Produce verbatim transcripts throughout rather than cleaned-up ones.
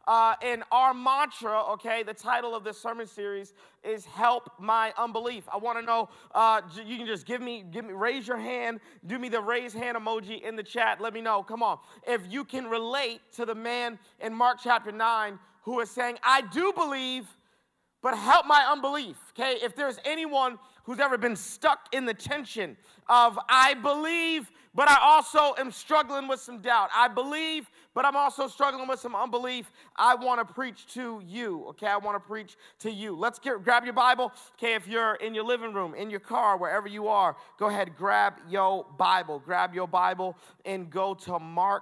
Uh, and our mantra, okay, the title of this sermon series is Help My Unbelief. I want to know, uh, you can just give me, give me, raise your hand, do me the raise hand emoji in the chat. Let me know, come on. If you can relate to the man in Mark chapter nine who is saying, I do believe, but help my unbelief, okay? If there's anyone who's ever been stuck in the tension of I believe, but I also am struggling with some doubt. I believe, but I'm also struggling with some unbelief. I want to preach to you, okay? I want to preach to you. Let's get, grab your Bible. Okay, if you're in your living room, in your car, wherever you are, go ahead, grab your Bible. Grab your Bible and go to Mark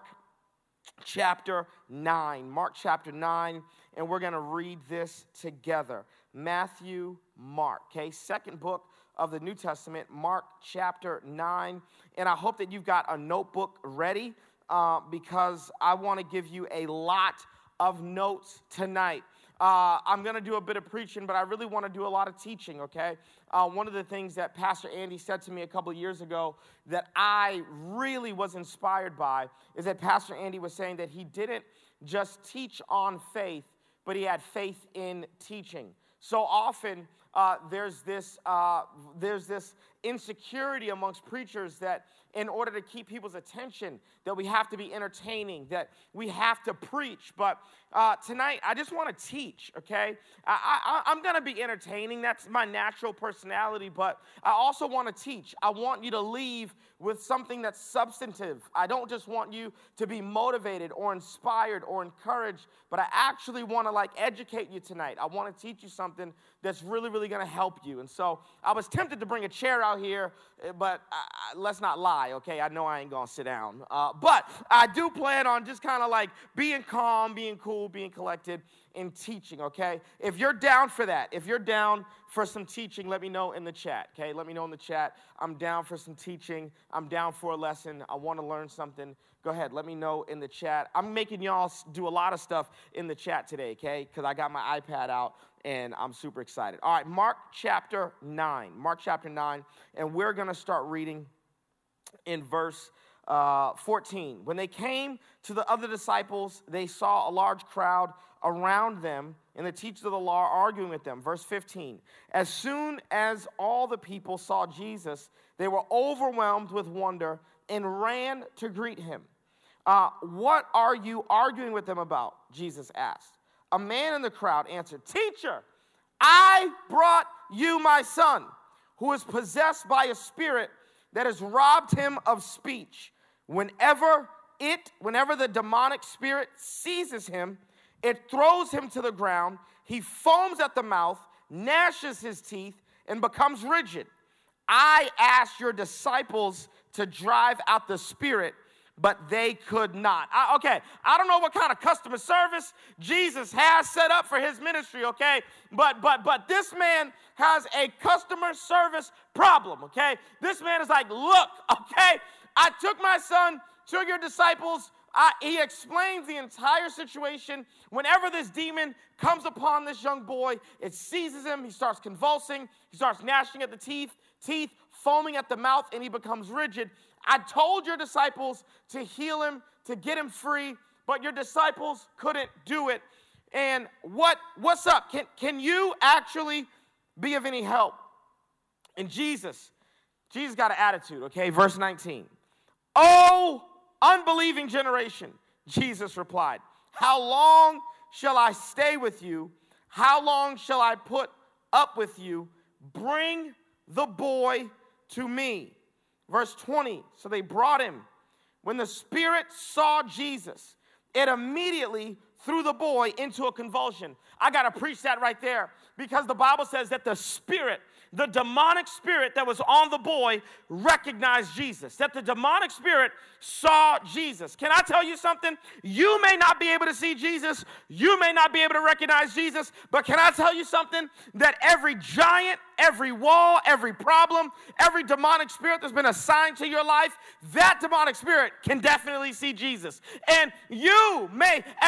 chapter nine. Mark chapter nine, and we're going to read this together. Matthew, Mark, okay? Second book of the New Testament, Mark chapter nine. And I hope that you've got a notebook ready uh, because I want to give you a lot of notes tonight. Uh, I'm going to do a bit of preaching, but I really want to do a lot of teaching, okay? Uh, one of the things that Pastor Andy said to me a couple of years ago that I really was inspired by is that Pastor Andy was saying that he didn't just teach on faith, but he had faith in teaching. So often, uh, there's this uh, there's this insecurity amongst preachers that in order to keep people's attention, that we have to be entertaining, that we have to preach. But uh, tonight, I just want to teach, okay? I, I, I'm going to be entertaining. That's my natural personality. But I also want to teach. I want you to leave with something that's substantive. I don't just want you to be motivated or inspired or encouraged, but I actually want to, like, educate you tonight. I want to teach you something that's really, really going to help you. And so I was tempted to bring a chair out here, but I, let's not lie, okay? I know I ain't going to sit down. Uh, but I do plan on just kind of like being calm, being cool, being collected in teaching, okay? If you're down for that, if you're down for some teaching, let me know in the chat, okay? Let me know in the chat. I'm down for some teaching. I'm down for a lesson. I want to learn something. Go ahead, let me know in the chat. I'm making y'all do a lot of stuff in the chat today, okay? Because I got my iPad out, and I'm super excited. All right, Mark chapter nine. Mark chapter nine, and we're going to start reading in verse uh, fourteen. When they came to the other disciples, they saw a large crowd around them, and the teachers of the law arguing with them. Verse fifteen. As soon as all the people saw Jesus, they were overwhelmed with wonder and ran to greet him. Uh, what are you arguing with them about? Jesus asked. A man in the crowd answered, Teacher, I brought you my son, who is possessed by a spirit that has robbed him of speech. Whenever it, whenever the demonic spirit seizes him, it throws him to the ground. He foams at the mouth, gnashes his teeth, and becomes rigid. I asked your disciples to drive out the spirit, but they could not. I, okay, I don't know what kind of customer service Jesus has set up for his ministry, okay? But but but this man has a customer service problem, okay? This man is like, look, okay, I took my son to your disciples. I, he explains the entire situation. Whenever this demon comes upon this young boy, it seizes him. He starts convulsing. He starts gnashing at the teeth, teeth foaming at the mouth, and he becomes rigid. I told your disciples to heal him, to get him free, but your disciples couldn't do it. And what what's up? Can, can you actually be of any help? And Jesus, Jesus got an attitude, okay? Verse nineteen. Oh, unbelieving generation, Jesus replied, how long shall I stay with you? How long shall I put up with you? Bring the boy to me. Verse twenty, so they brought him. When the spirit saw Jesus, it immediately threw the boy into a convulsion. I got to preach that right there because the Bible says that the spirit, the demonic spirit that was on the boy recognized Jesus, that the demonic spirit saw Jesus. Can I tell you something? You may not be able to see Jesus. You may not be able to recognize Jesus, but can I tell you something? That every giant, every wall, every problem, every demonic spirit that's been assigned to your life, that demonic spirit can definitely see Jesus. And you may, at some point,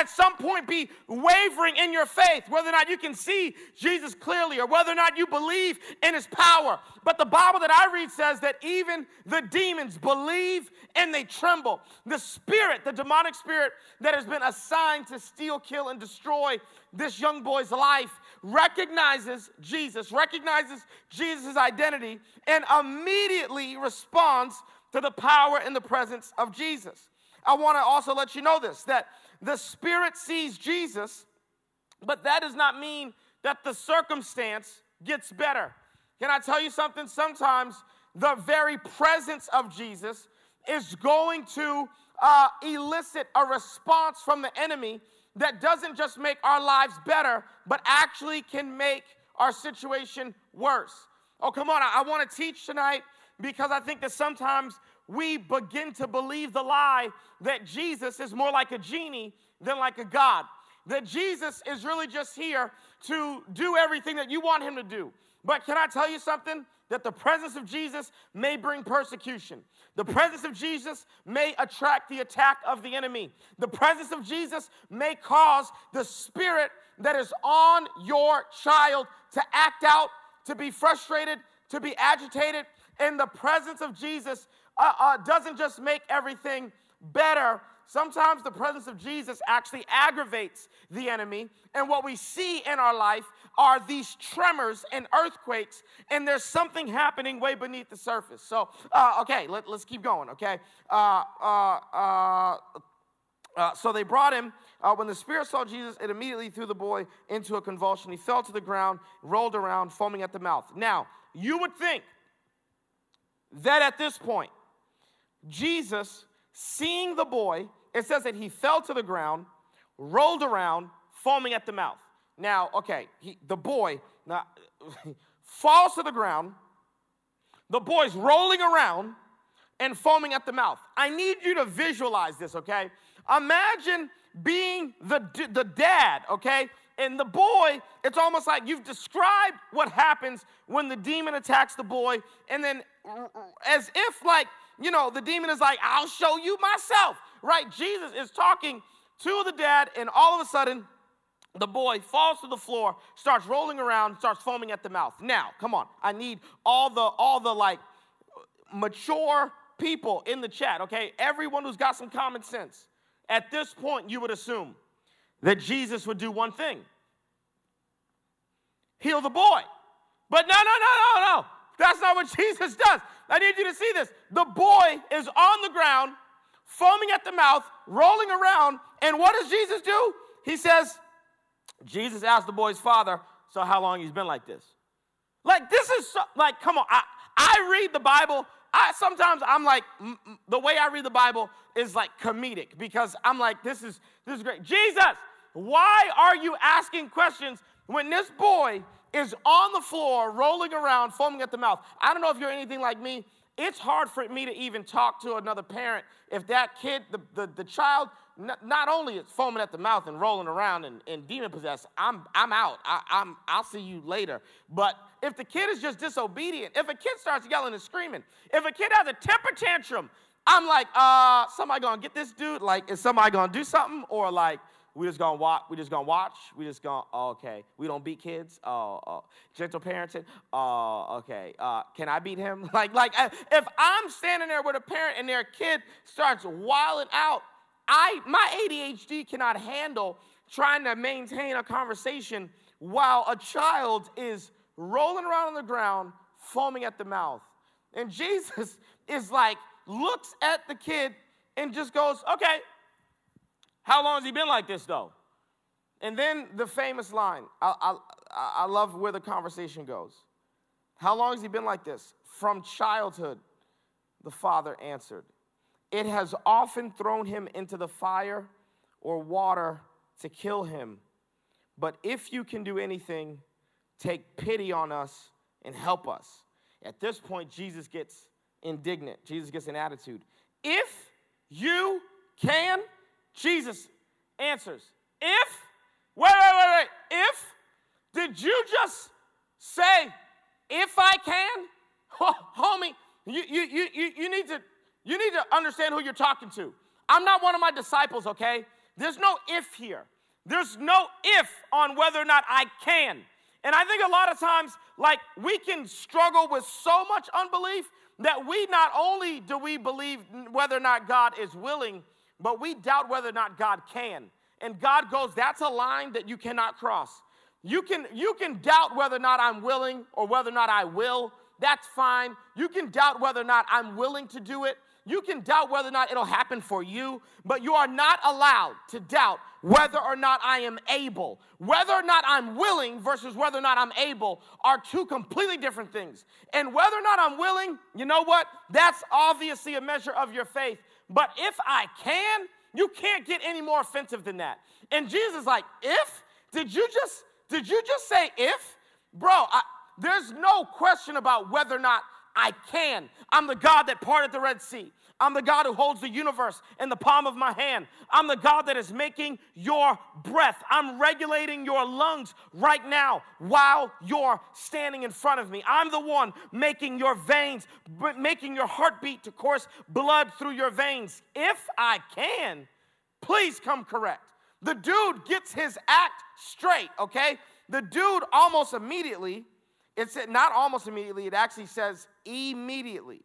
point be wavering in your faith, whether or not you can see Jesus clearly or whether or not you believe in his power. But the Bible that I read says that even the demons believe and they tremble. The spirit, the demonic spirit that has been assigned to steal, kill, and destroy this young boy's life recognizes Jesus, recognizes Jesus' identity, and immediately responds to the power and the presence of Jesus. I want to also let you know this, that the Spirit sees Jesus, but that does not mean that the circumstance gets better. Can I tell you something? Sometimes the very presence of Jesus is going to uh, elicit a response from the enemy that doesn't just make our lives better, but actually can make our situation worse. Oh, come on, I, I want to teach tonight because I think that sometimes we begin to believe the lie that Jesus is more like a genie than like a God. That Jesus is really just here to do everything that you want him to do. But can I tell you something? That the presence of Jesus may bring persecution. The presence of Jesus may attract the attack of the enemy. The presence of Jesus may cause the spirit that is on your child to act out, to be frustrated, to be agitated. And the presence of Jesus uh, uh, doesn't just make everything better. Sometimes the presence of Jesus actually aggravates the enemy. And what we see in our life are these tremors and earthquakes, and there's something happening way beneath the surface. So, uh, okay, let, let's keep going, okay? Uh, uh, uh, uh, so they brought him. Uh, when the spirit saw Jesus, it immediately threw the boy into a convulsion. He fell to the ground, rolled around, foaming at the mouth. Now, you would think that at this point, Jesus, seeing the boy, it says that he fell to the ground, rolled around, foaming at the mouth. Now, okay, he, the boy now, falls to the ground. The boy's rolling around and foaming at the mouth. I need you to visualize this, okay? Imagine being the, the dad, okay? And the boy, it's almost like you've described what happens when the demon attacks the boy, and then as if like, you know, the demon is like, I'll show you myself, right? Jesus is talking to the dad, and all of a sudden, the boy falls to the floor, starts rolling around, starts foaming at the mouth. Now, come on, I need all the, all the like mature people in the chat, okay? Everyone who's got some common sense. At this point, you would assume that Jesus would do one thing. Heal the boy. But no, no, no, no, no. That's not what Jesus does. I need you to see this. The boy is on the ground, foaming at the mouth, rolling around, and what does Jesus do? He says, Jesus asked the boy's father, so how long he's been like this? Like, this is, so, like, come on. I, I read the Bible. I Sometimes I'm like, m- m- the way I read the Bible is like comedic because I'm like, this is, this is great. Jesus, why are you asking questions when this boy is on the floor, rolling around, foaming at the mouth? I don't know if you're anything like me. It's hard for me to even talk to another parent if that kid, the, the, the child, n- not only is foaming at the mouth and rolling around and, and demon-possessed, I'm, I'm out. I, I'm, I'll see you later. But if the kid is just disobedient, if a kid starts yelling and screaming, if a kid has a temper tantrum, I'm like, uh, somebody gonna get this dude? Like, is somebody gonna do something? Or like, we just gonna watch, we just gonna watch, we just gonna, oh, okay, we don't beat kids, oh, oh. Gentle parenting, oh, okay, uh, can I beat him? Like, like, if I'm standing there with a parent and their kid starts wilding out, I, my A D H D cannot handle trying to maintain a conversation while a child is rolling around on the ground, foaming at the mouth. And Jesus is like, looks at the kid and just goes, okay, how long has he been like this, though? And then the famous line, I, I, I love where the conversation goes. How long has he been like this? From childhood, the father answered. It has often thrown him into the fire or water to kill him. But if you can do anything, take pity on us and help us. At this point, Jesus gets indignant. Jesus gets an attitude. If you can, Jesus answers, if, wait, wait, wait, wait, if, did you just say, if I can? Oh, homie, you, you, you, you, you, need to, you need to understand who you're talking to. I'm not one of my disciples, okay? There's no if here. There's no if on whether or not I can. And I think a lot of times, like, we can struggle with so much unbelief that we not only do we believe whether or not God is willing, but we doubt whether or not God can. And God goes, that's a line that you cannot cross. You can, you can doubt whether or not I'm willing or whether or not I will. That's fine. You can doubt whether or not I'm willing to do it. You can doubt whether or not it'll happen for you, but you are not allowed to doubt whether or not I am able. Whether or not I'm willing versus whether or not I'm able are two completely different things. And whether or not I'm willing, you know what? That's obviously a measure of your faith. But if I can, you can't get any more offensive than that. And Jesus is like, if? Did you just, did you just say if? Bro, I, there's no question about whether or not I can. I'm the God that parted the Red Sea. I'm the God who holds the universe in the palm of my hand. I'm the God that is making your breath. I'm regulating your lungs right now while you're standing in front of me. I'm the one making your veins, making your heartbeat to course blood through your veins. If I can, please come correct. The dude gets his act straight, okay? The dude almost immediately, it's not almost immediately, it actually says immediately.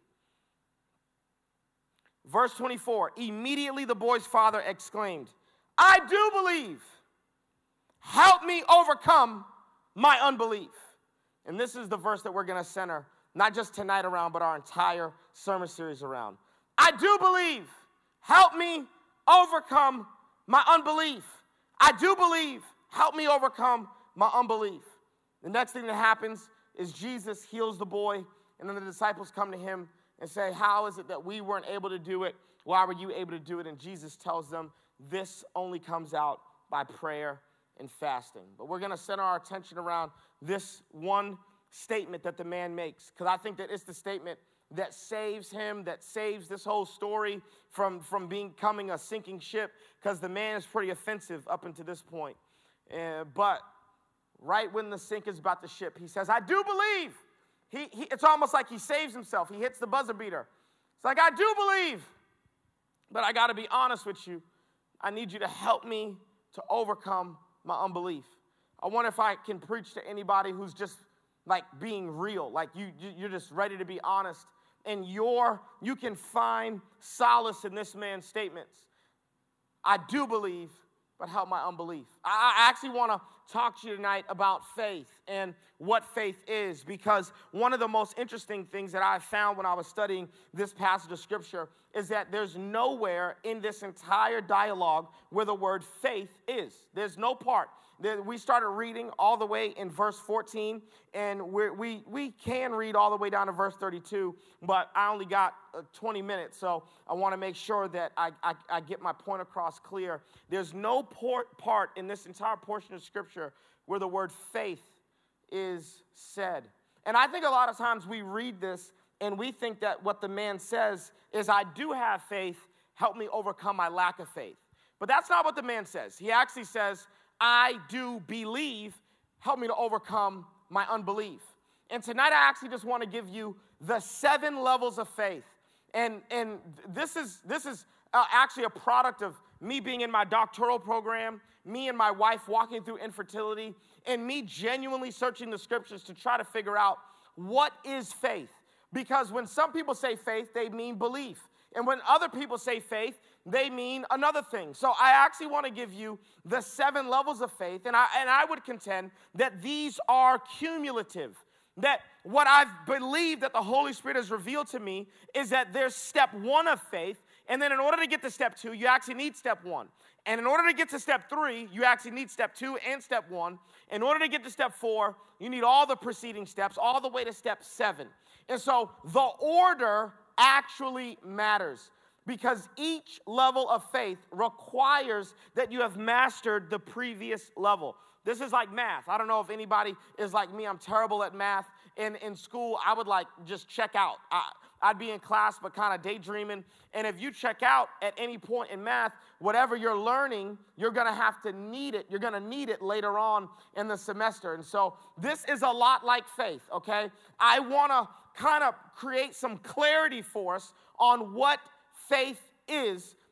Verse twenty-four, immediately the boy's father exclaimed, I do believe. Help me overcome my unbelief. And this is the verse that we're going to center, not just tonight around, but our entire sermon series around. I do believe. Help me overcome my unbelief. I do believe. Help me overcome my unbelief. The next thing that happens is Jesus heals the boy, and then the disciples come to him and say, how is it that we weren't able to do it? Why were you able to do it? And Jesus tells them, this only comes out by prayer and fasting. But we're going to center our attention around this one statement that the man makes, because I think that it's the statement that saves him, that saves this whole story from, from becoming a sinking ship, because the man is pretty offensive up until this point. Uh, but right when the sink is about to ship, he says, I do believe. He, he, it's almost like he saves himself. He hits the buzzer beater. It's like, I do believe, but I got to be honest with you. I need you to help me to overcome my unbelief. I wonder if I can preach to anybody who's just like being real, like you, you're just ready to be honest, and you're, you can find solace in this man's statements. I do believe, but help my unbelief. I, I actually want to talk to you tonight about faith and what faith is, because one of the most interesting things that I found when I was studying this passage of Scripture is that there's nowhere in this entire dialogue where the word faith is. There's no part. We started reading all the way in verse fourteen, and we're, we we can read all the way down to verse thirty-two, but I only got uh, twenty minutes, so I want to make sure that I, I, I get my point across clear. There's no port, part in this entire portion of Scripture where the word faith is said. And I think a lot of times we read this and we think that what the man says is, I do have faith, help me overcome my lack of faith. But that's not what the man says. He actually says, I do believe, help me to overcome my unbelief. And tonight I actually just want to give you the seven levels of faith. And, and this is, this is uh, actually a product of me being in my doctoral program, me and my wife walking through infertility, and me genuinely searching the Scriptures to try to figure out what is faith. Because when some people say faith, they mean belief. And when other people say faith, they mean another thing. So I actually want to give you the seven levels of faith, and I, and I would contend that these are cumulative. That what I've believed that the Holy Spirit has revealed to me is that there's step one of faith, and then in order to get to step two, you actually need step one. And in order to get to step three, you actually need step two and step one. In order to get to step four, you need all the preceding steps, all the way to step seven. And so the order actually matters, because each level of faith requires that you have mastered the previous level. This is like math. I don't know if anybody is like me. I'm terrible at math. In, in school, I would like just check out. I, I'd be in class but kind of daydreaming. And if you check out at any point in math, whatever you're learning, you're going to have to need it. You're going to need it later on in the semester. And so this is a lot like faith, okay? I want to kind of create some clarity for us on what faith is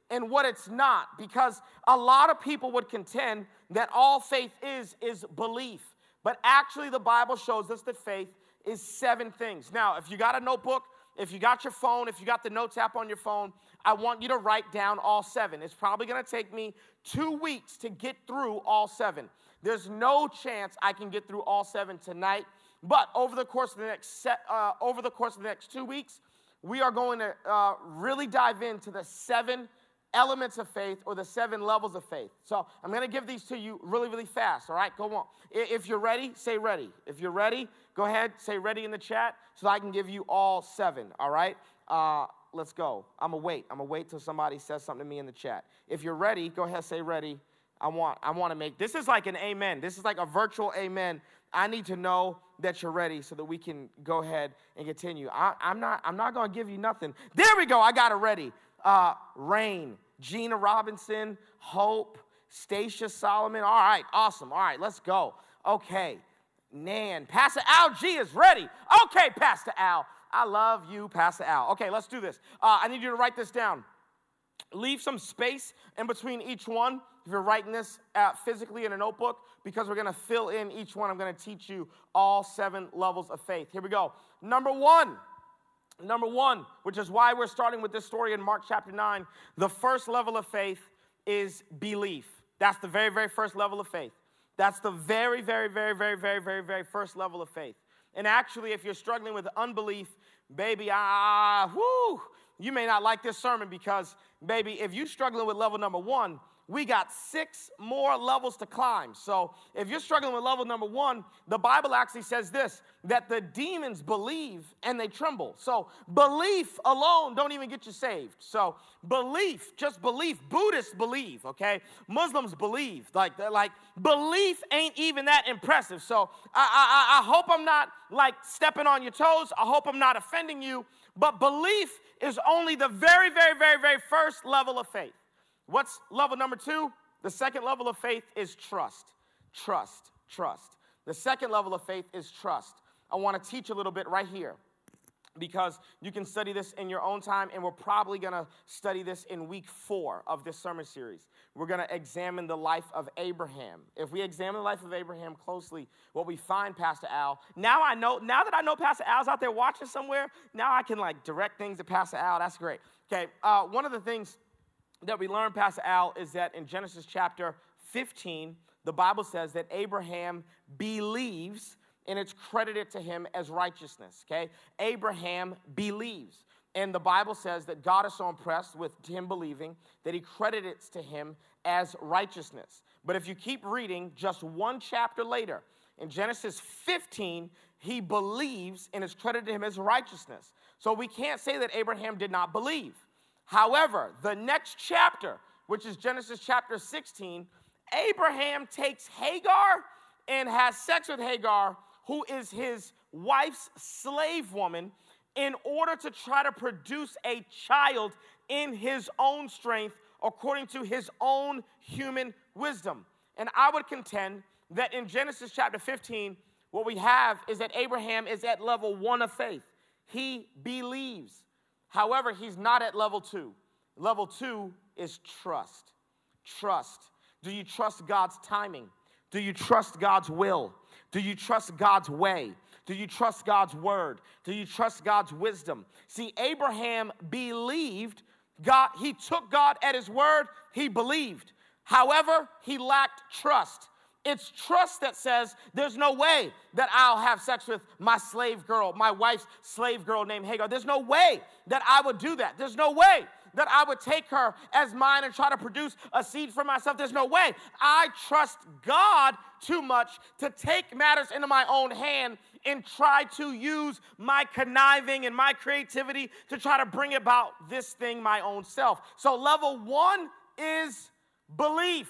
and what it's not, because a lot of people would contend that all faith is is belief. But actually, the Bible shows us that faith is seven things. Now, if you got a notebook, if you got your phone, if you got the notes app on your phone, I want you to write down all seven. It's probably going to take me two weeks to get through all seven. There's no chance I can get through all seven tonight. But over the course of the next set, uh, over the course of the next two weeks, we are going to uh, really dive into the seven elements of faith, or the seven levels of faith. So I'm going to give these to you really, really fast, all right? Go on. If you're ready, say ready. If you're ready, go ahead, say ready in the chat so I can give you all seven, all right? Uh, let's go. I'm going to wait. I'm going to wait till somebody says something to me in the chat. If you're ready, go ahead, say ready. I want, I want to make, this is like an amen. This is like a virtual amen. I need to know that you're ready so that we can go ahead and continue. I, I'm not, I'm not going to give you nothing. There we go. I got it ready. Uh, Rain, Gina Robinson, Hope, Stacia Solomon. All right, awesome. All right, let's go. Okay, Nan, Pastor Al G is ready. Okay, Pastor Al. I love you, Pastor Al. Okay, let's do this. Uh, I need you to write this down. Leave some space in between each one if you're writing this uh, physically in a notebook, because we're going to fill in each one. I'm going to teach you all seven levels of faith. Here we go. Number one. Number one, which is why we're starting with this story in Mark chapter nine, the first level of faith is belief. That's the very, very first level of faith. That's the very, very, very, very, very, very, very first level of faith. And actually, if you're struggling with unbelief, baby, ah, whoo, you may not like this sermon, because, baby, if you're struggling with level number one, we got six more levels to climb. So if you're struggling with level number one, the Bible actually says this, that the demons believe and they tremble. So belief alone don't even get you saved. So belief, just belief. Buddhists believe, okay? Muslims believe. Like, like belief ain't even that impressive. So I, I, I hope I'm not like stepping on your toes. I hope I'm not offending you. But belief is only the very, very, very, very first level of faith. What's level number two? The second level of faith is trust. Trust, trust. The second level of faith is trust. I want to teach a little bit right here, because you can study this in your own time, and we're probably going to study this in week four of this sermon series. We're going to examine the life of Abraham. If we examine the life of Abraham closely, what we find, Pastor Al, now I know, now that I know Pastor Al's out there watching somewhere, now I can like direct things to Pastor Al. That's great. Okay, uh, one of the things that we learn, Pastor Al, is that in Genesis chapter fifteen, the Bible says that Abraham believes, and it's credited to him as righteousness, okay? Abraham believes. And the Bible says that God is so impressed with him believing that he credits to him as righteousness. But if you keep reading just one chapter later, in Genesis fifteen, he believes and it's credited to him as righteousness. So we can't say that Abraham did not believe. However, the next chapter, which is Genesis chapter sixteen, Abraham takes Hagar and has sex with Hagar, who is his wife's slave woman, in order to try to produce a child in his own strength, according to his own human wisdom. And I would contend that in Genesis chapter fifteen, what we have is that Abraham is at level one of faith. He believes. However, he's not at level two. Level two is trust. Trust. Do you trust God's timing? Do you trust God's will? Do you trust God's way? Do you trust God's word? Do you trust God's wisdom? See, Abraham believed God. He took God at his word. He believed. However, he lacked trust. It's trust that says there's no way that I'll have sex with my slave girl, my wife's slave girl named Hagar. There's no way that I would do that. There's no way that I would take her as mine and try to produce a seed for myself. There's no way. I trust God too much to take matters into my own hand and try to use my conniving and my creativity to try to bring about this thing my own self. So level one is belief.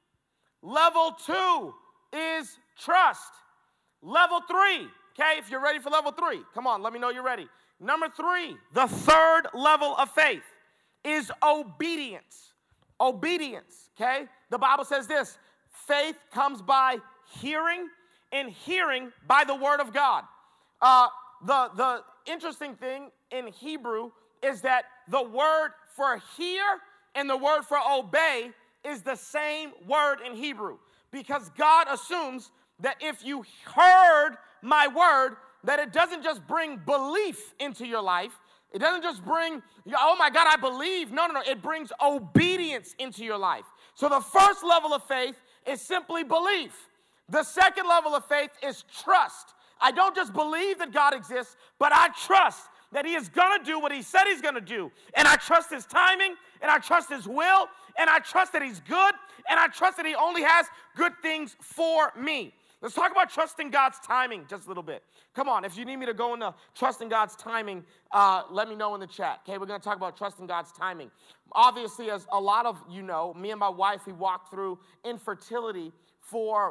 Level two is trust. Level three, okay, if you're ready for level three, come on, let me know you're ready. Number three, the third level of faith is obedience. Obedience, okay? The Bible says this, faith comes by hearing, and hearing by the word of God. Uh, the, the interesting thing in Hebrew is that the word for hear and the word for obey is the same word in Hebrew, because God assumes that if you heard my word, that it doesn't just bring belief into your life. It doesn't just bring, oh my God, I believe. No, no, no. It brings obedience into your life. So the first level of faith is simply belief. The second level of faith is trust. I don't just believe that God exists, but I trust that he is going to do what he said he's going to do. And I trust his timing, and I trust his will, and I trust that he's good, and I trust that he only has good things for me. Let's talk about trusting God's timing just a little bit. Come on, if you need me to go into trusting God's timing, uh, let me know in the chat. Okay, we're going to talk about trusting God's timing. Obviously, as a lot of you know, me and my wife, we walked through infertility for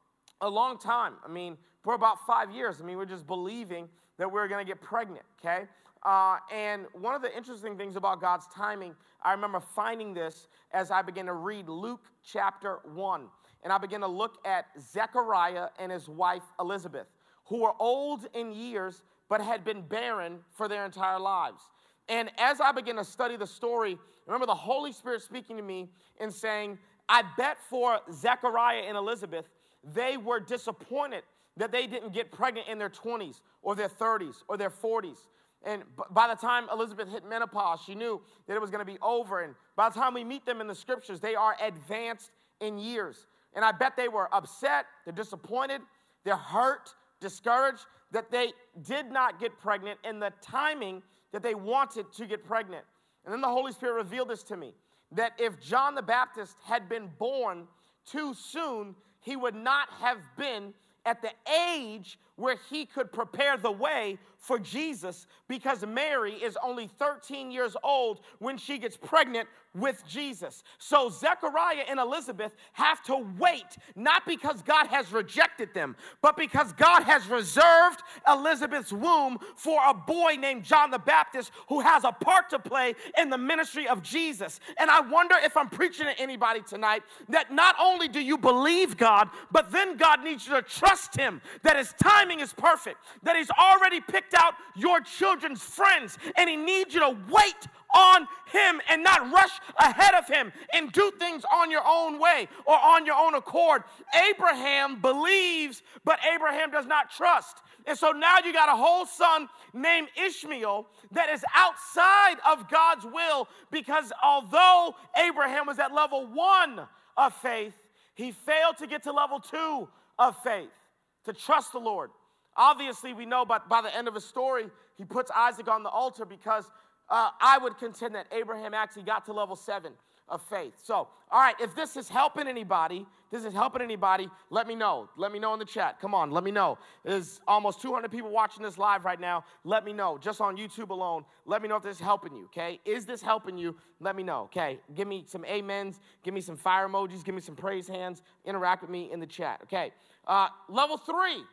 a long time. I mean, for about five years. I mean, we're just believing that we're going to get pregnant, okay? Uh, and one of the interesting things about God's timing, I remember finding this as I began to read Luke chapter one. And I began to look at Zechariah and his wife Elizabeth, who were old in years but had been barren for their entire lives. And as I began to study the story, remember the Holy Spirit speaking to me and saying, I bet for Zechariah and Elizabeth, they were disappointed that they didn't get pregnant in their twenties or their thirties or their forties. And by the time Elizabeth hit menopause, she knew that it was going to be over. And by the time we meet them in the scriptures, they are advanced in years. And I bet they were upset, they're disappointed, they're hurt, discouraged that they did not get pregnant in the timing that they wanted to get pregnant. And then the Holy Spirit revealed this to me, that if John the Baptist had been born too soon, he would not have been at the age where he could prepare the way for Jesus, because Mary is only thirteen years old when she gets pregnant with Jesus. So Zechariah and Elizabeth have to wait, not because God has rejected them, but because God has reserved Elizabeth's womb for a boy named John the Baptist who has a part to play in the ministry of Jesus. And I wonder if I'm preaching to anybody tonight that not only do you believe God, but then God needs you to trust him, that his timing is perfect, that he's already picked out your children's friends, and he needs you to wait on him and not rush ahead of him and do things on your own way or on your own accord. Abraham believes, but Abraham does not trust. And so now you got a whole son named Ishmael that is outside of God's will, because although Abraham was at level one of faith, he failed to get to level two of faith, to trust the Lord. Obviously, we know by, by the end of his story, he puts Isaac on the altar, because uh, I would contend that Abraham actually got to level seven of faith. So, all right, if this is helping anybody, this is helping anybody, let me know. Let me know in the chat. Come on, let me know. There's almost two hundred people watching this live right now. Let me know, just on YouTube alone. Let me know if this is helping you, okay? Is this helping you? Let me know, okay? Give me some amens. Give me some fire emojis. Give me some praise hands. Interact with me in the chat, okay? Uh, level three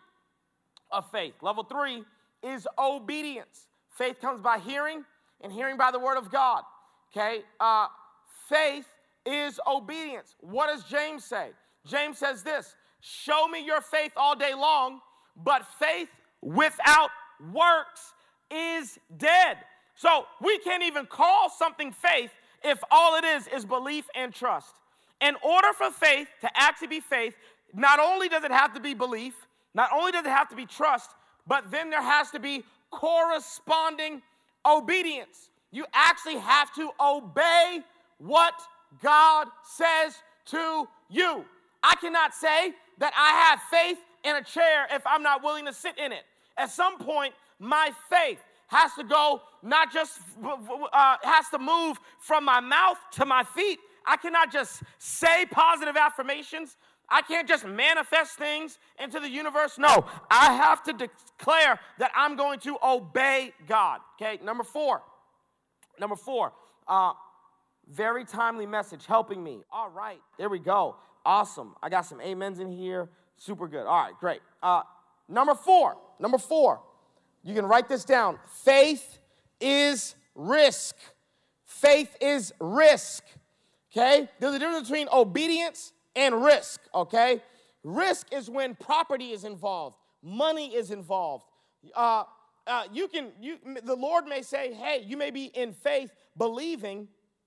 of faith. Level three is obedience. Faith comes by hearing, and hearing by the word of God, okay? Uh, faith is obedience. What does James say? James says this: show me your faith all day long, but faith without works is dead. So we can't even call something faith if all it is is belief and trust. In order for faith to actually be faith, not only does it have to be belief, not only does it have to be trust, but then there has to be corresponding obedience. You actually have to obey what God says to you. I cannot say that I have faith in a chair if I'm not willing to sit in it. At some point, my faith has to go, not just uh, has to move from my mouth to my feet. I cannot just say positive affirmations. I can't just manifest things into the universe. No, I have to declare that I'm going to obey God. Okay, number four. Number four, uh, very timely message, helping me. All right, there we go. Awesome. I got some amens in here. Super good. All right, great. Uh, number four, number four, you can write this down. Faith is risk. Faith is risk. Okay, there's a difference between obedience and risk, okay? Risk is when property is involved, money is involved. Uh, uh, you can, you, the Lord may say, hey, you may be in faith believing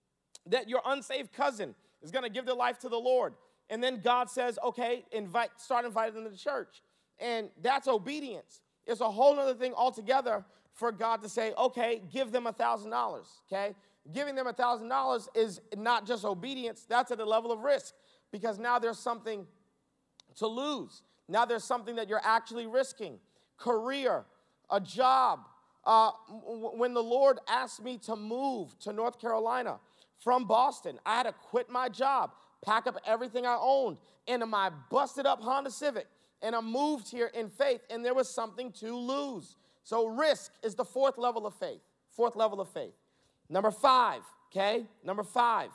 that your unsaved cousin is going to give their life to the Lord. And then God says, okay, invite, start inviting them to the church. And that's obedience. It's a whole other thing altogether for God to say, okay, give them one thousand dollars, okay? Giving them one thousand dollars is not just obedience. That's at the level of risk, because now there's something to lose. Now there's something that you're actually risking. Career, a job. Uh, when the Lord asked me to move to North Carolina from Boston, I had to quit my job, pack up everything I owned into my busted up Honda Civic, and I moved here in faith, and there was something to lose. So risk is the fourth level of faith, fourth level of faith. Number five, okay, number five,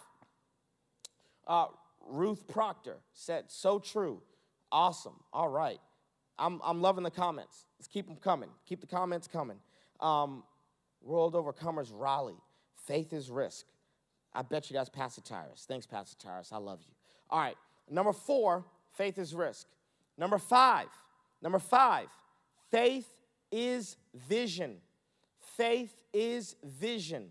uh, Ruth Proctor said, so true, awesome, all right. I'm, I'm loving the comments. Let's keep them coming. Keep the comments coming. Um, World Overcomers Raleigh, faith is risk. I bet you that's Pastor Tyrus. Thanks, Pastor Tyrus. I love you. All right. Number four, faith is risk. Number five, number five, faith is vision. Faith is vision.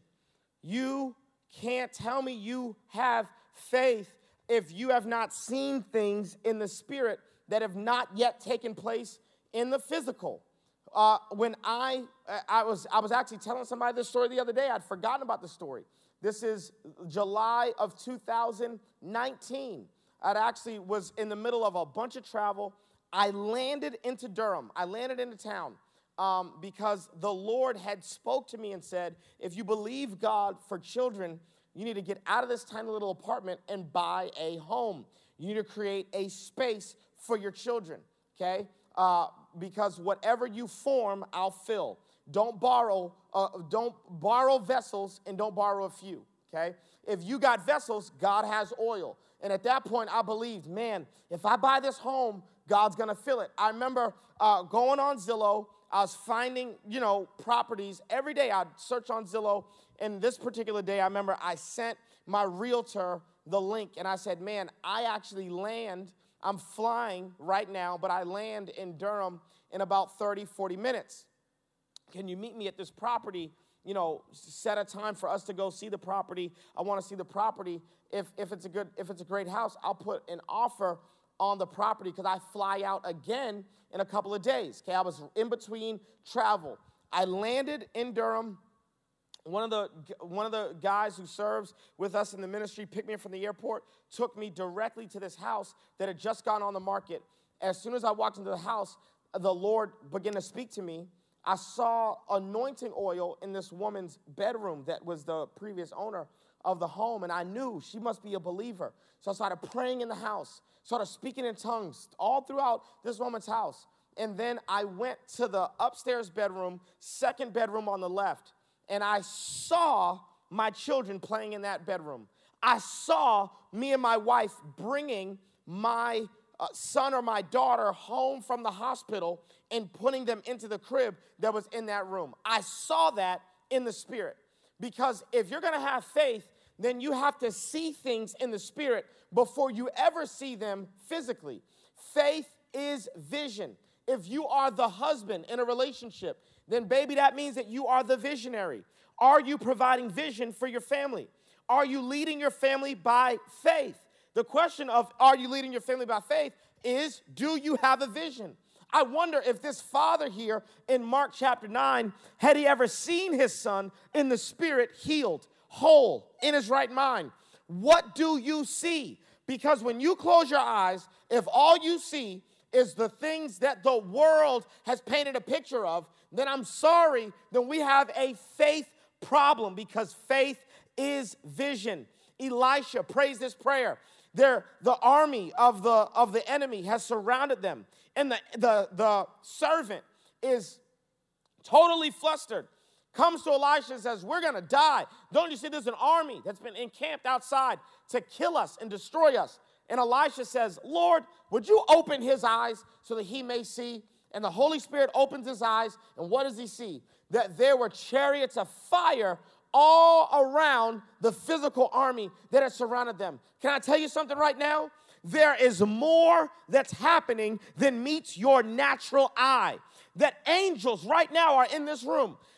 You can't tell me you have faith if you have not seen things in the spirit that have not yet taken place in the physical. Uh, when I, I was, I was actually telling somebody this story the other day. I'd forgotten about the story. This is July of two thousand nineteen. I actually was in the middle of a bunch of travel. I landed into Durham. I landed into town um, because the Lord had spoke to me and said, if you believe God for children, you need to get out of this tiny little apartment and buy a home. You need to create a space for your children, okay? Uh, because whatever you form, I'll fill. Don't borrow, uh, don't borrow vessels and don't borrow a few, okay? If you got vessels, God has oil. And at that point, I believed, man, if I buy this home, God's going to fill it. I remember uh, going on Zillow. I was finding, you know, properties. Every day I'd search on Zillow. And this particular day, I remember I sent my realtor the link. And I said, man, I actually land. I'm flying right now, but I land in Durham in about thirty, forty minutes. Can you meet me at this property? You know, set a time for us to go see the property. I want to see the property. If, if it's a good, if it's a great house, I'll put an offer on the property because I fly out again in a couple of days. Okay, I was in between travel. I landed in Durham. One of the one of the guys who serves with us in the ministry picked me up from the airport, took me directly to this house that had just gone on the market. As soon as I walked into the house, the Lord began to speak to me. I saw anointing oil in this woman's bedroom that was the previous owner of the home, and I knew she must be a believer. So I started praying in the house, started speaking in tongues all throughout this woman's house. And then I went to the upstairs bedroom, second bedroom on the left, and I saw my children playing in that bedroom. I saw me and my wife bringing my uh, son or my daughter home from the hospital and putting them into the crib that was in that room. I saw that in the spirit. Because if you're going to have faith, then you have to see things in the spirit before you ever see them physically. Faith is vision. If you are the husband in a relationship, then baby, that means that you are the visionary. Are you providing vision for your family? Are you leading your family by faith? The question of are you leading your family by faith is, do you have a vision? I wonder if this father here in Mark chapter nine, had he ever seen his son in the spirit healed, whole, in his right mind? What do you see? Because when you close your eyes, if all you see is the things that the world has painted a picture of, then I'm sorry, then we have a faith problem, because faith is vision. Elisha prays this prayer. They're, the army of the, of the enemy has surrounded them. And the, the, the servant is totally flustered. Comes to Elisha and says, we're going to die. Don't you see there's an army that's been encamped outside to kill us and destroy us? And Elisha says, Lord, would you open his eyes so that he may see? And the Holy Spirit opens his eyes. And what does he see? That there were chariots of fire all around the physical army that had surrounded them. Can I tell you something right now? There is more that's happening than meets your natural eye. That angels right now are in this room.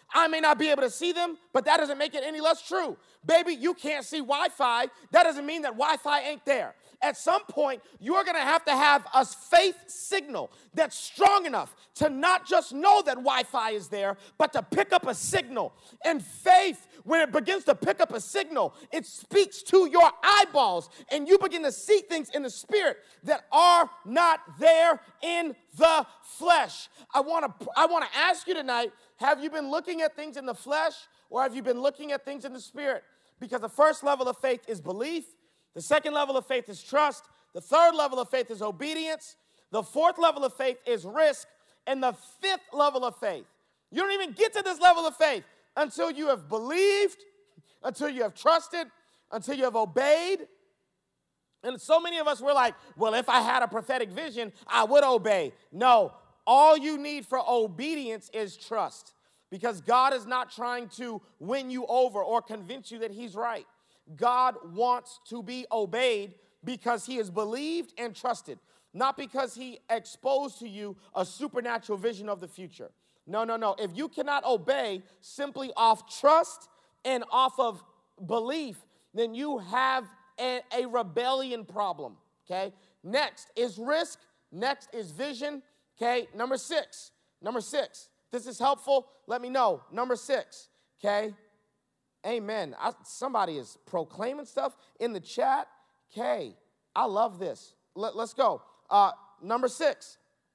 I may not be able to see them, but that doesn't make it any less true. Baby, you can't see Wi-Fi. That doesn't mean that Wi-Fi ain't there. At some point, you're going to have to have a faith signal that's strong enough to not just know that Wi-Fi is there, but to pick up a signal. And faith, when it begins to pick up a signal, it speaks to your eyeballs, and you begin to see things in the spirit that are not there in the flesh. I want to I want to ask you tonight, have you been looking at things in the flesh, or have you been looking at things in the spirit? Because the first level of faith is belief. The second level of faith is trust. The third level of faith is obedience. The fourth level of faith is risk. And the fifth level of faith, you don't even get to this level of faith until you have believed, until you have trusted, until you have obeyed. And so many of us were like, well, if I had a prophetic vision, I would obey. No, all you need for obedience is trust, because God is not trying to win you over or convince you that he's right. God wants to be obeyed because he is believed and trusted, not because he exposed to you a supernatural vision of the future. No, no, no. If you cannot obey simply off trust and off of belief, then you have a, a rebellion problem, okay? Next is risk. Next is vision, okay? Number six. Number six. This is helpful. Let me know. Number six, okay? Amen. I, somebody is proclaiming stuff in the chat. Okay, I love this. Let, let's go. Uh, number six,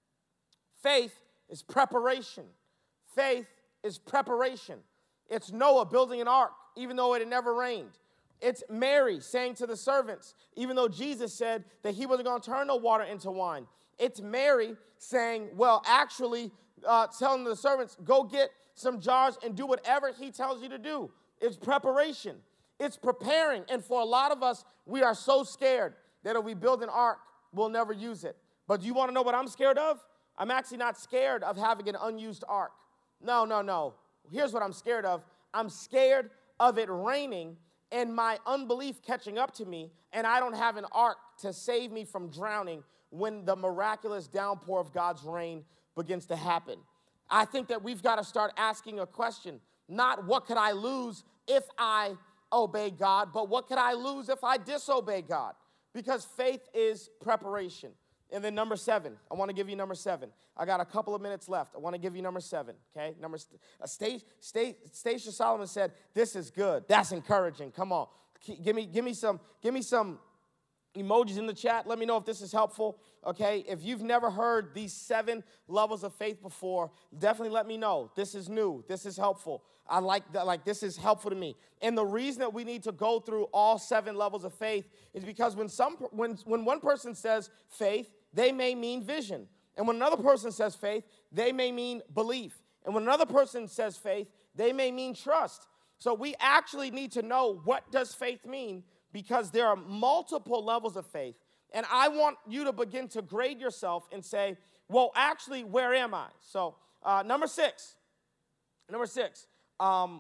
faith is preparation. Faith is preparation. It's Noah building an ark, even though it had never rained. It's Mary saying to the servants, even though Jesus said that he wasn't going to turn no water into wine. It's Mary saying, well, actually, uh, telling the servants, go get some jars and do whatever he tells you to do. It's preparation. It's preparing. And for a lot of us, we are so scared that if we build an ark, we'll never use it. But do you want to know what I'm scared of? I'm actually not scared of having an unused ark. No, no, no. Here's what I'm scared of. I'm scared of it raining and my unbelief catching up to me, and I don't have an ark to save me from drowning when the miraculous downpour of God's rain begins to happen. I think that we've got to start asking a question. Not what could I lose if I obey God, but what could I lose if I disobey God? Because faith is preparation. And then number seven, I want to give you number seven. I got a couple of minutes left. I want to give you number seven, okay? Number uh, Stacia St- St- Solomon said, this is good. That's encouraging. Come on. Give me, give me some, give me some emojis in the chat. Let me know if this is helpful, okay? If you've never heard these seven levels of faith before, definitely let me know. This is new. This is helpful. I like that. Like, this is helpful to me. And the reason that we need to go through all seven levels of faith is because when some, when, when one person says faith, they may mean vision. And when another person says faith, they may mean belief. And when another person says faith, they may mean trust. So we actually need to know, what does faith mean? Because there are multiple levels of faith. And I want you to begin to grade yourself and say, well, actually, where am I? So uh, number six, number six, um,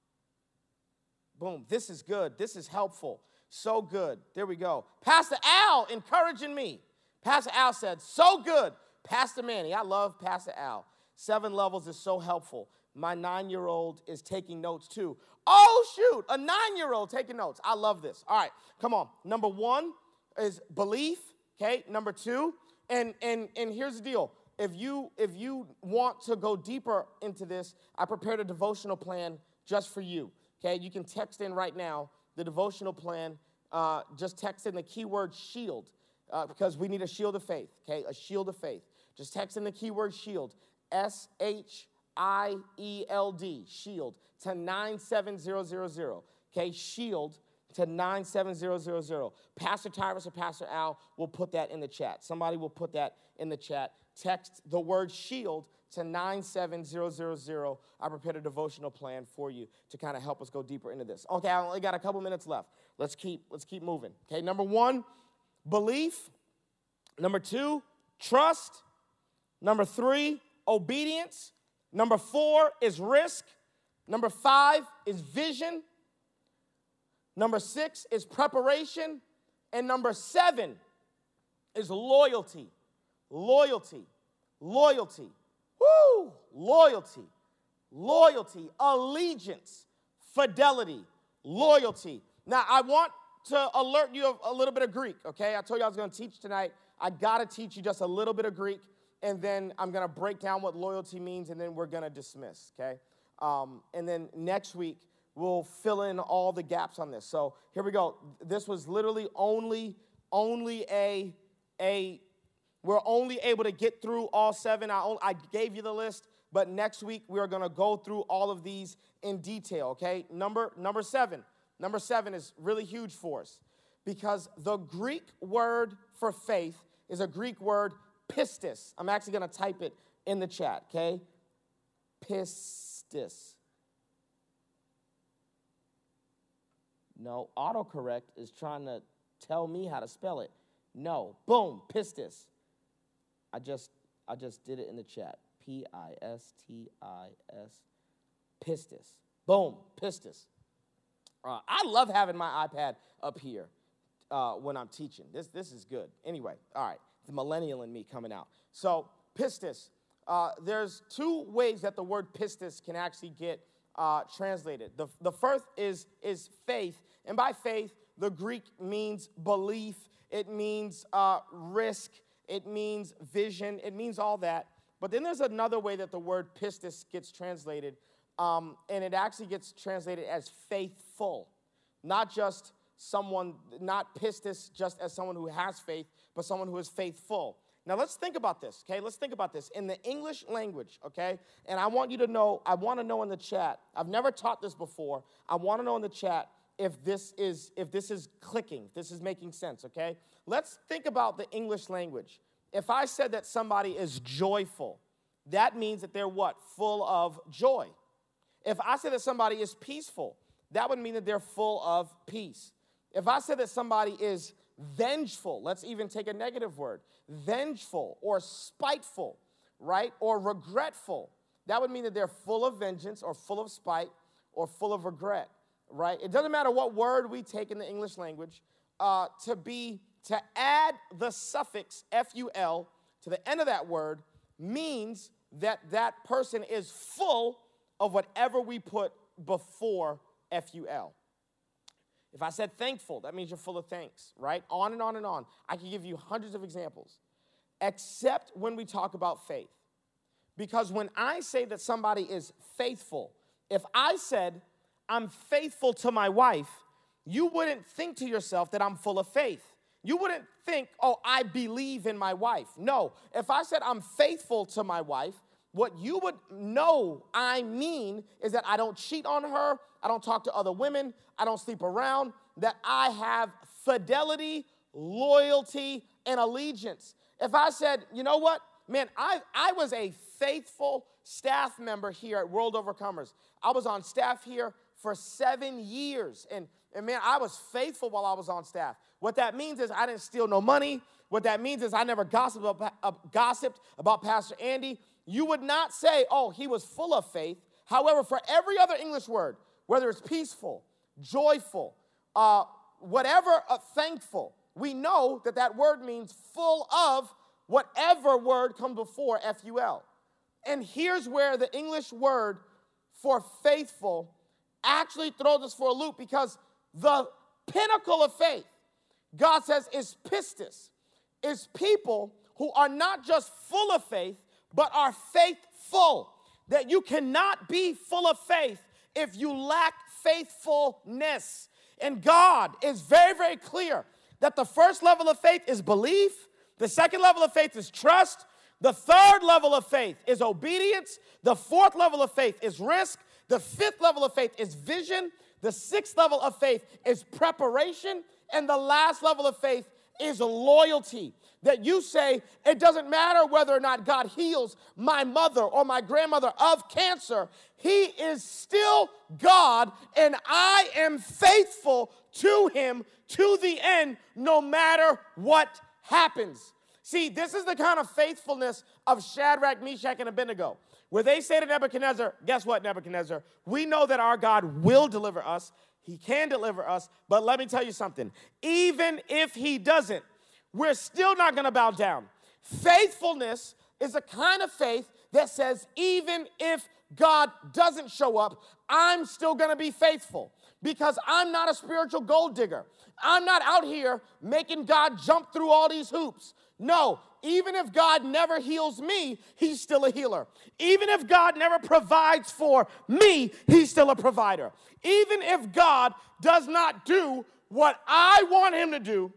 boom, this is good. This is helpful. So good. There we go. Pastor Al encouraging me. Pastor Al said, so good. Pastor Manny, I love Pastor Al. Seven levels is so helpful. My nine-year-old is taking notes too. Oh, shoot, a nine-year-old taking notes. I love this. All right, come on. Number one is belief, okay? Number two, and and and here's the deal. If you if you want to go deeper into this, I prepared a devotional plan just for you, okay? You can text in right now the devotional plan. Uh, just text in the keyword shield uh, because we need a shield of faith, okay? A shield of faith. Just text in the keyword shield, S H I E L D, shield, to nine seven zero zero zero, okay? Shield to nine seven zero zero zero. Pastor Tyrus or Pastor Al will put that in the chat. Somebody will put that in the chat. Text the word shield to nine seven zero zero zero. I prepared a devotional plan for you to kind of help us go deeper into this. Okay, I only got a couple minutes left. Let's keep, let's keep moving. Okay, number one, belief. Number two, trust. Number three, obedience. Number four is risk. Number five is vision. Number six is preparation. And number seven is loyalty. Loyalty. Loyalty. Woo! Loyalty. loyalty, allegiance, fidelity, loyalty. Now, I want to alert you of a little bit of Greek, okay? I told you I was going to teach tonight. I got to teach you just a little bit of Greek, and then I'm going to break down what loyalty means, and then we're going to dismiss, okay? Um, and then next week, we'll fill in all the gaps on this. So here we go. This was literally only, only a, a, we're only able to get through all seven. I, only, I gave you the list, but next week, we are going to go through all of these in detail, okay? Number, number seven. Number seven is really huge for us because the Greek word for faith is a Greek word, pistis. I'm actually going to type it in the chat, okay? Pistis. No, autocorrect is trying to tell me how to spell it. No, boom, pistis. I just, I just did it in the chat. P I S T I S, pistis. Boom, pistis. Uh, I love having my iPad up here uh, when I'm teaching. This, this is good. Anyway, all right, the millennial in me coming out. So, pistis. Uh, there's two ways that the word pistis can actually get uh, translated. The, the first is, is faith, and by faith, the Greek means belief. It means uh, risk. It means vision. It means all that. But then there's another way that the word pistis gets translated. Um, and it actually gets translated as faithful, not just someone, not pistis just as someone who has faith, but someone who is faithful. Now, let's think about this, okay? Let's think about this. In the English language, okay, and I want you to know, I want to know in the chat, I've never taught this before, I want to know in the chat if this is, if this is clicking, if this is making sense, okay? Let's think about the English language. If I said that somebody is joyful, that means that they're what? Full of joy. If I say that somebody is peaceful, that would mean that they're full of peace. If I say that somebody is vengeful, let's even take a negative word, vengeful or spiteful, right, or regretful, that would mean that they're full of vengeance or full of spite or full of regret, right? It doesn't matter what word we take in the English language, uh, to be, to add the suffix F U L to the end of that word means that that person is full of whatever we put before F U L. If I said thankful, that means you're full of thanks, right? On and on and on. I can give you hundreds of examples, except when we talk about faith. Because when I say that somebody is faithful, if I said, I'm faithful to my wife, you wouldn't think to yourself that I'm full of faith. You wouldn't think, oh, I believe in my wife. No, if I said I'm faithful to my wife, what you would know I mean is that I don't cheat on her, I don't talk to other women, I don't sleep around, that I have fidelity, loyalty, and allegiance. If I said, you know what, man, I, I was a faithful staff member here at World Overcomers. I was on staff here for seven years, and, and man, I was faithful while I was on staff. What that means is I didn't steal no money. What that means is I never gossiped about, uh, gossiped about Pastor Andy. You would not say, oh, he was full of faith. However, for every other English word, whether it's peaceful, joyful, uh, whatever, uh, thankful, we know that that word means full of whatever word comes before F U L. And here's where the English word for faithful actually throws us for a loop, because the pinnacle of faith, God says, is pistis, is people who are not just full of faith, but are faithful. That you cannot be full of faith if you lack faithfulness. And God is very, very clear that the first level of faith is belief. The second level of faith is trust. The third level of faith is obedience. The fourth level of faith is risk. The fifth level of faith is vision. The sixth level of faith is preparation. And the last level of faith is loyalty. That you say, it doesn't matter whether or not God heals my mother or my grandmother of cancer. He is still God, and I am faithful to him to the end, no matter what happens. See, this is the kind of faithfulness of Shadrach, Meshach, and Abednego, where they say to Nebuchadnezzar, guess what, Nebuchadnezzar? We know that our God will deliver us. He can deliver us, but let me tell you something. Even if he doesn't, we're still not going to bow down. Faithfulness is a kind of faith that says, even if God doesn't show up, I'm still going to be faithful because I'm not a spiritual gold digger. I'm not out here making God jump through all these hoops. No, even if God never heals me, he's still a healer. Even if God never provides for me, he's still a provider. Even if God does not do what I want him to do,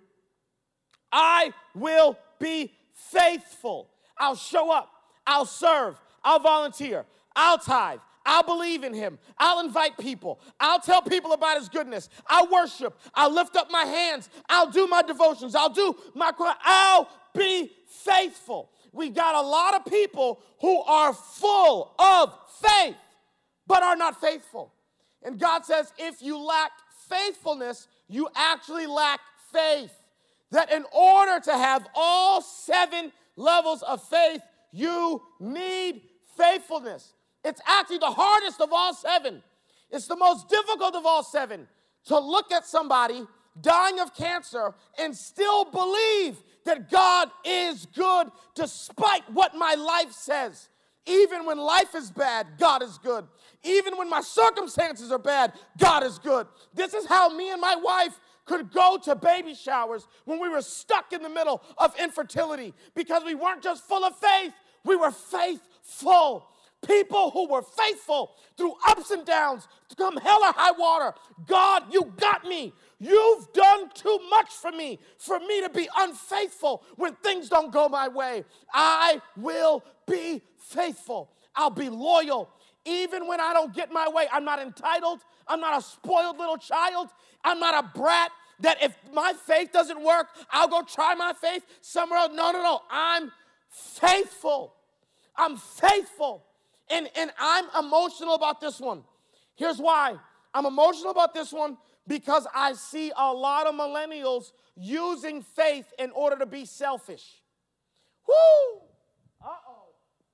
I will be faithful. I'll show up. I'll serve. I'll volunteer. I'll tithe. I'll believe in him. I'll invite people. I'll tell people about his goodness. I'll worship. I'll lift up my hands. I'll do my devotions. I'll do my, I'll be faithful. We got a lot of people who are full of faith, but are not faithful. And God says, if you lack faithfulness, you actually lack faith. That in order to have all seven levels of faith, you need faithfulness. It's actually the hardest of all seven. It's the most difficult of all seven to look at somebody dying of cancer and still believe that God is good despite what my life says. Even when life is bad, God is good. Even when my circumstances are bad, God is good. This is how me and my wife could go to baby showers when we were stuck in the middle of infertility because we weren't just full of faith, we were faithful. People who were faithful through ups and downs, to come hell or high water. God, you got me. You've done too much for me, for me to be unfaithful when things don't go my way. I will be faithful. I'll be loyal. Even when I don't get my way, I'm not entitled. I'm not a spoiled little child. I'm not a brat that if my faith doesn't work, I'll go try my faith somewhere else. No, no, no. I'm faithful. I'm faithful. And, and I'm emotional about this one. Here's why. I'm emotional about this one because I see a lot of millennials using faith in order to be selfish. Woo! Uh-oh.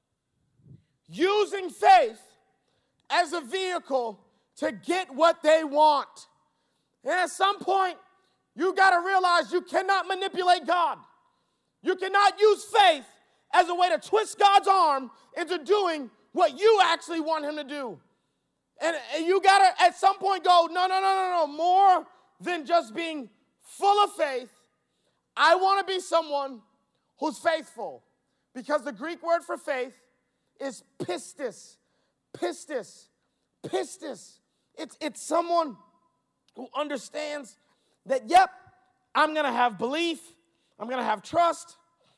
Using faith as a vehicle to get what they want. And at some point, you got to realize you cannot manipulate God. You cannot use faith as a way to twist God's arm into doing what you actually want him to do. And, and you got to, at some point, go, no, no, no, no, no. More than just being full of faith, I want to be someone who's faithful. Because the Greek word for faith is pistis. Pistis. Pistis. It's, it's someone who understands that, yep, I'm going to have belief. I'm going to have trust.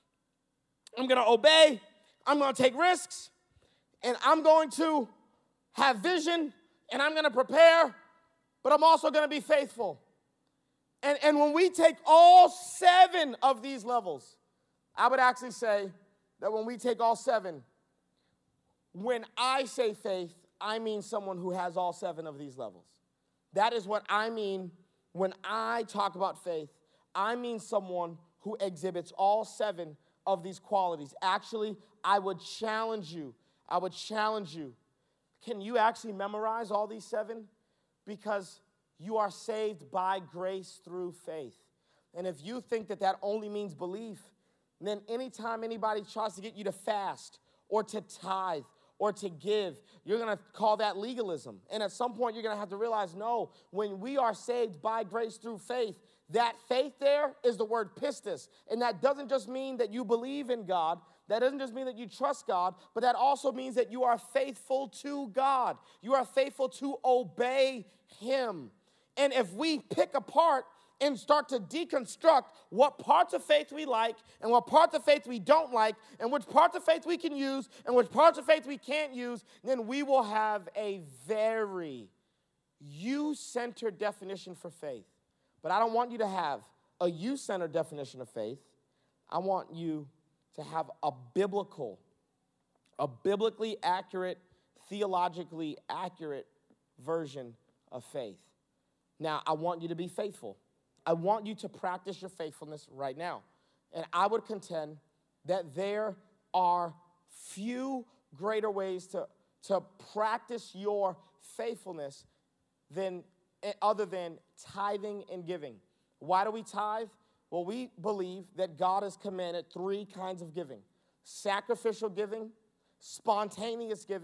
I'm going to obey. I'm going to take risks. And I'm going to have vision, and I'm going to prepare, but I'm also going to be faithful. And, and when we take all seven of these levels, I would actually say that when we take all seven, when I say faith, I mean someone who has all seven of these levels. That is what I mean when I talk about faith. I mean someone who exhibits all seven of these qualities. Actually, I would challenge you I would challenge you. Can you actually memorize all these seven? Because you are saved by grace through faith. And if you think that that only means belief, then anytime anybody tries to get you to fast or to tithe or to give, you're going to call that legalism. And at some point, you're going to have to realize, no, when we are saved by grace through faith, that faith there is the word pistis. And that doesn't just mean that you believe in God. That doesn't just mean that you trust God, but that also means that you are faithful to God. You are faithful to obey him. And if we pick apart and start to deconstruct what parts of faith we like and what parts of faith we don't like and which parts of faith we can use and which parts of faith we can't use, then we will have a very you-centered definition for faith. But I don't want you to have a you-centered definition of faith. I want you to have a biblical, a biblically accurate, theologically accurate version of faith. Now, I want you to be faithful. I want you to practice your faithfulness right now. And I would contend that there are few greater ways to, to practice your faithfulness than other than tithing and giving. Why do we tithe? Well, we believe that God has commanded three kinds of giving: sacrificial giving, spontaneous giving,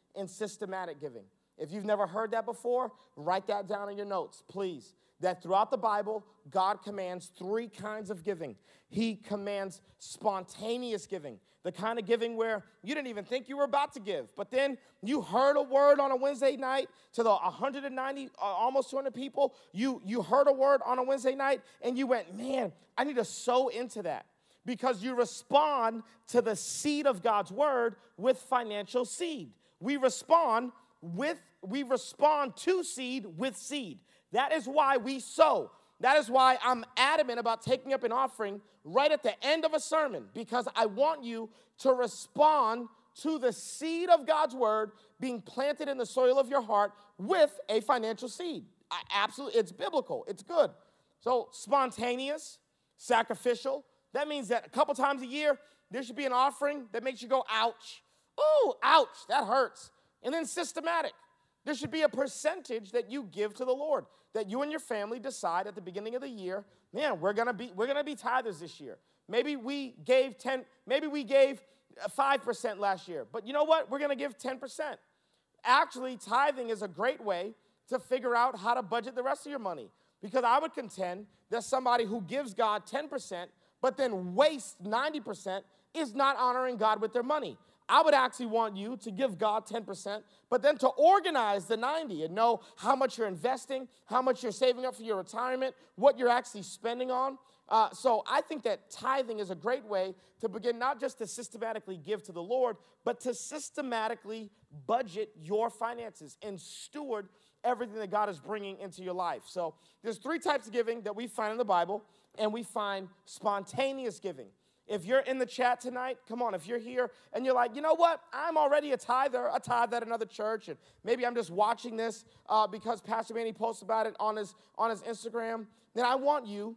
and systematic giving. If you've never heard that before, write that down in your notes, please. That throughout the Bible, God commands three kinds of giving. He commands spontaneous giving, the kind of giving where you didn't even think you were about to give, but then you heard a word on a Wednesday night to the one hundred ninety, uh, almost two hundred people. You, you heard a word on a Wednesday night, and you went, man, I need to sow into that. Because you respond to the seed of God's word with financial seed. We respond with, we respond to seed with seed. That is why we sow. That is why I'm adamant about taking up an offering right at the end of a sermon, because I want you to respond to the seed of God's word being planted in the soil of your heart with a financial seed. I, absolutely, it's biblical. It's good. So spontaneous, sacrificial. That means that a couple times a year, there should be an offering that makes you go, ouch. Ooh, ouch, that hurts. And then systematic. There should be a percentage that you give to the Lord, that you and your family decide at the beginning of the year, man, we're gonna be we're gonna be tithers this year. Maybe we gave ten, maybe we gave five percent last year, but you know what? We're gonna give ten percent. Actually, tithing is a great way to figure out how to budget the rest of your money, because I would contend that somebody who gives God ten percent but then wastes ninety percent is not honoring God with their money. I would actually want you to give God ten percent, but then to organize the ninety and know how much you're investing, how much you're saving up for your retirement, what you're actually spending on. Uh, so I think that tithing is a great way to begin not just to systematically give to the Lord, but to systematically budget your finances and steward everything that God is bringing into your life. So there's three types of giving that we find in the Bible, and we find spontaneous giving. If you're in the chat tonight, come on, if you're here and you're like, you know what, I'm already a tither, a tithe at another church, and maybe I'm just watching this uh, because Pastor Manny posts about it on his, on his Instagram, then I want you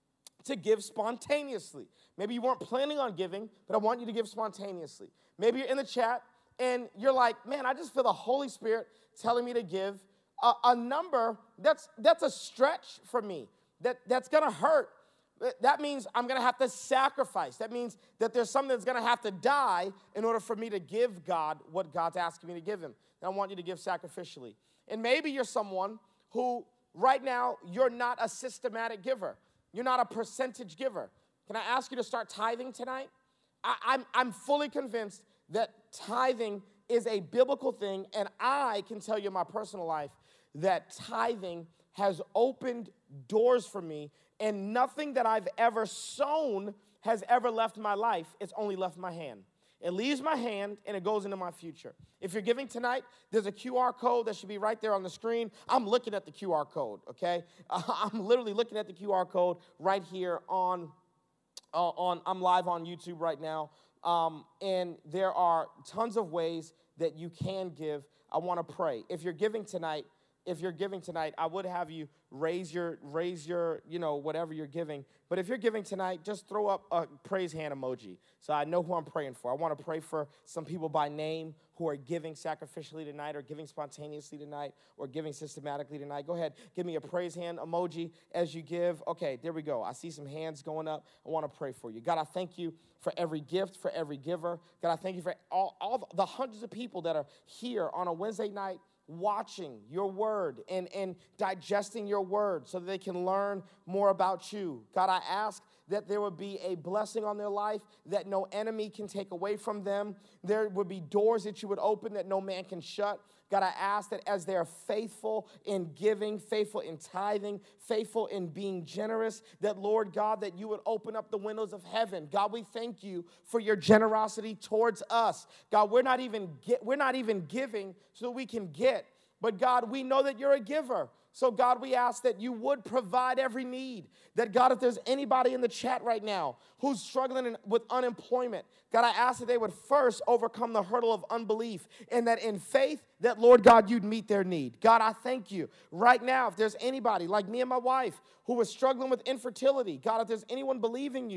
to give spontaneously. Maybe you weren't planning on giving, but I want you to give spontaneously. Maybe you're in the chat and you're like, man, I just feel the Holy Spirit telling me to give a, a number that's, that's a stretch for me, that, that's going to hurt. That means I'm going to have to sacrifice. That means that there's something that's going to have to die in order for me to give God what God's asking me to give him. And I want you to give sacrificially. And maybe you're someone who right now you're not a systematic giver. You're not a percentage giver. Can I ask you to start tithing tonight? I, I'm, I'm fully convinced that tithing is a biblical thing, and I can tell you in my personal life that tithing has opened doors for me, and nothing that I've ever sown has ever left my life. It's only left my hand. It leaves my hand, and it goes into my future. If you're giving tonight, there's a Q R code that should be right there on the screen. I'm looking at the Q R code, okay? I'm literally looking at the Q R code right here on, uh, on I'm live on YouTube right now. Um, and there are tons of ways that you can give. I want to pray. If you're giving tonight, If you're giving tonight, I would have you raise your, raise your, you know, whatever you're giving. But if you're giving tonight, just throw up a praise hand emoji so I know who I'm praying for. I want to pray for some people by name who are giving sacrificially tonight or giving spontaneously tonight or giving systematically tonight. Go ahead, give me a praise hand emoji as you give. Okay, there we go. I see some hands going up. I want to pray for you. God, I thank you for every gift, for every giver. God, I thank you for all, all the hundreds of people that are here on a Wednesday night watching your word and, and digesting your word so that they can learn more about you. God, I ask that there would be a blessing on their life that no enemy can take away from them. There would be doors that you would open that no man can shut. God, I ask that as they're faithful in giving, faithful in tithing, faithful in being generous, that, Lord God, that you would open up the windows of heaven. God, we thank you for your generosity towards us. God, we're not even get, we're not even giving so that we can get. But, God, we know that you're a giver. So, God, we ask that you would provide every need. That, God, if there's anybody in the chat right now who's struggling in, with unemployment, God, I ask that they would first overcome the hurdle of unbelief and that in faith, that, Lord God, you'd meet their need. God, I thank you. Right now, if there's anybody like me and my wife who is struggling with infertility, God, if there's anyone believing you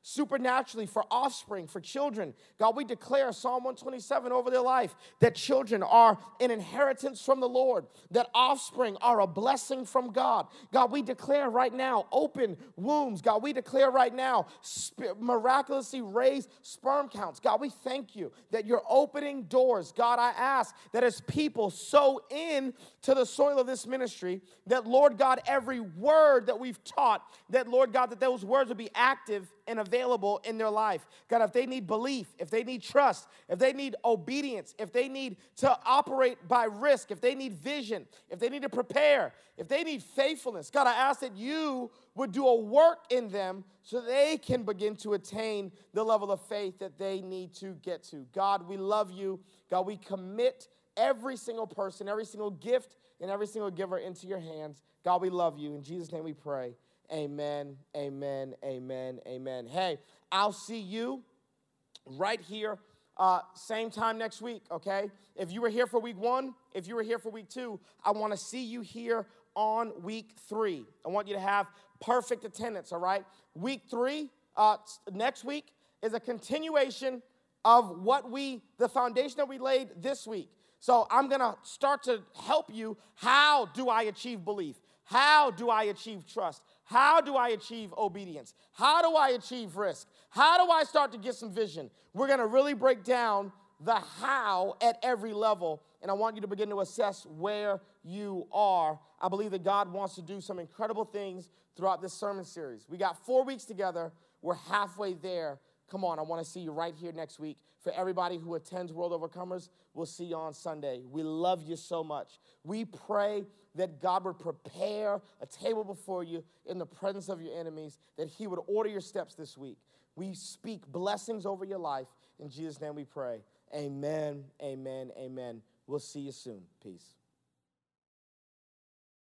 supernaturally for offspring, for children. God, we declare Psalm one twenty-seven over their life, that children are an inheritance from the Lord, that offspring are a blessing from God. God, we declare right now open wombs. God, we declare right now sp- miraculously raised sperm counts. God, we thank you that you're opening doors. God, I ask that as people sow in to the soil of this ministry, that, Lord God, every word that we've taught, that, Lord God, that those words would be active and available in their life. God, if they need belief, if they need trust, if they need obedience, if they need to operate by risk, if they need vision, if they need to prepare, if they need faithfulness, God, I ask that you would do a work in them so they can begin to attain the level of faith that they need to get to. God, we love you. God, we commit every single person, every single gift, and every single giver into your hands. God, we love you. In Jesus' name we pray. Amen, amen, amen, amen. Hey, I'll see you right here, uh, same time next week, okay? If you were here for week one, if you were here for week two, I want to see you here on week three. I want you to have perfect attendance, all right? Week three, uh, next week, is a continuation of what we, the foundation that we laid this week. So I'm going to start to help you. How do I achieve belief? How do I achieve trust? How do I achieve obedience? How do I achieve risk? How do I start to get some vision? We're going to really break down the how at every level, and I want you to begin to assess where you are. I believe that God wants to do some incredible things throughout this sermon series. We got four weeks together. We're halfway there. Come on, I want to see you right here next week. For everybody who attends World Overcomers, we'll see you on Sunday. We love you so much. We pray that God would prepare a table before you in the presence of your enemies, that he would order your steps this week. We speak blessings over your life. In Jesus' name we pray. Amen, amen, amen. We'll see you soon. Peace.